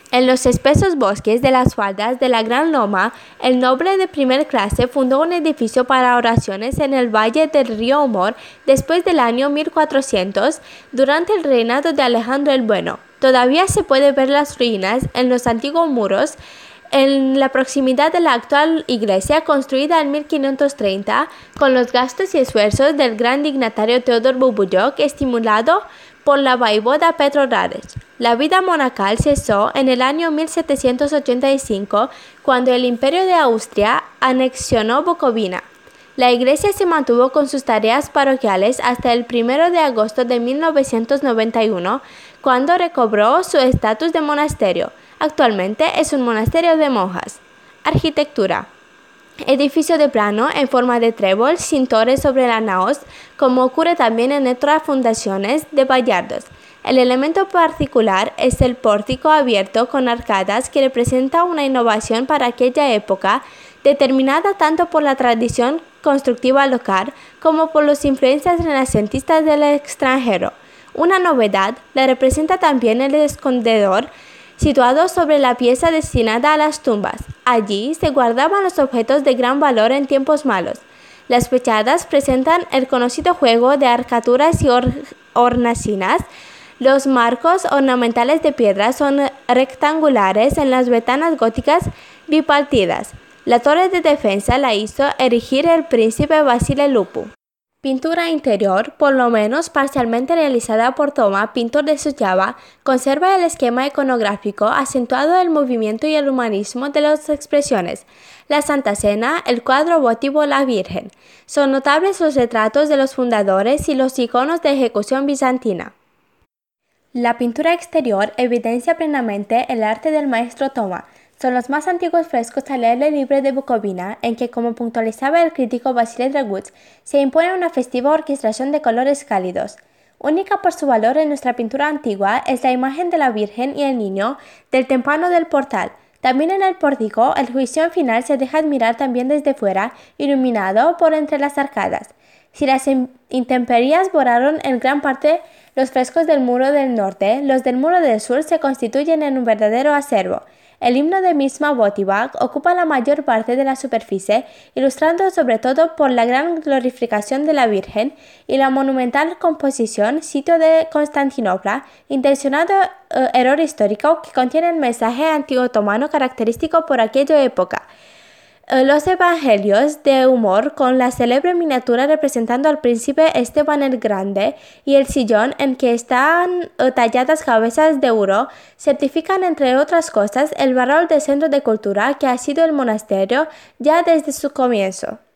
En los espesos bosques de las faldas de la Gran Loma, el noble de primer clase fundó un edificio para oraciones en el valle del río Humor después del año 1400, durante el reinado de Alejandro el Bueno. Todavía se puede ver las ruinas en los antiguos muros en la proximidad de la actual iglesia, construida en 1530 con los gastos y esfuerzos del gran dignatario Teodor Bubuyog, estimulado por la vaivoda Pedro Rades. La vida monacal cesó en el año 1785, cuando el Imperio de Austria anexionó Bucovina. La iglesia se mantuvo con sus tareas parroquiales hasta el 1 de agosto de 1991, cuando recobró su estatus de monasterio. Actualmente es un monasterio de monjas. Arquitectura. Edificio de plano en forma de trébol sin torres sobre la naos, como ocurre también en otras fundaciones de Vallardos. El elemento particular es el pórtico abierto con arcadas, que representa una innovación para aquella época, determinada tanto por la tradición constructiva local como por las influencias renacentistas del extranjero. Una novedad la representa también el escondedor, situado sobre la pieza destinada a las tumbas. Allí se guardaban los objetos de gran valor en tiempos malos. Las fachadas presentan el conocido juego de arcaduras y hornacinas. Los marcos ornamentales de piedra son rectangulares en las ventanas góticas bipartidas. La torre de defensa la hizo erigir el príncipe Vasile Lupu. Pintura interior, por lo menos parcialmente realizada por Toma, pintor de Suceava, conserva el esquema iconográfico acentuado del movimiento y el humanismo de las expresiones. La Santa Cena, el cuadro votivo La Virgen. Son notables los retratos de los fundadores y los iconos de ejecución bizantina. La pintura exterior evidencia plenamente el arte del maestro Toma. Son los más antiguos frescos al aire libre de Bucovina, en que, como puntualizaba el crítico Vasile Draguț, se impone una festiva orquestación de colores cálidos. Única por su valor en nuestra pintura antigua es la imagen de la Virgen y el Niño del tímpano del portal. También en el pórtico, el juicio final se deja admirar también desde fuera, iluminado por entre las arcadas. Si las intemperies borraron en gran parte los frescos del muro del norte, los del muro del sur se constituyen en un verdadero acervo. El himno de misma votiva ocupa la mayor parte de la superficie, ilustrando sobre todo por la gran glorificación de la Virgen y la monumental composición Sitio de Constantinopla, intencionado error histórico que contiene el mensaje anti-otomano característico por aquella época. Los evangelios de humor, con la célebre miniatura representando al príncipe Esteban el Grande y el sillón en que están talladas cabezas de oro, certifican, entre otras cosas, el valor del centro de cultura que ha sido el monasterio ya desde su comienzo.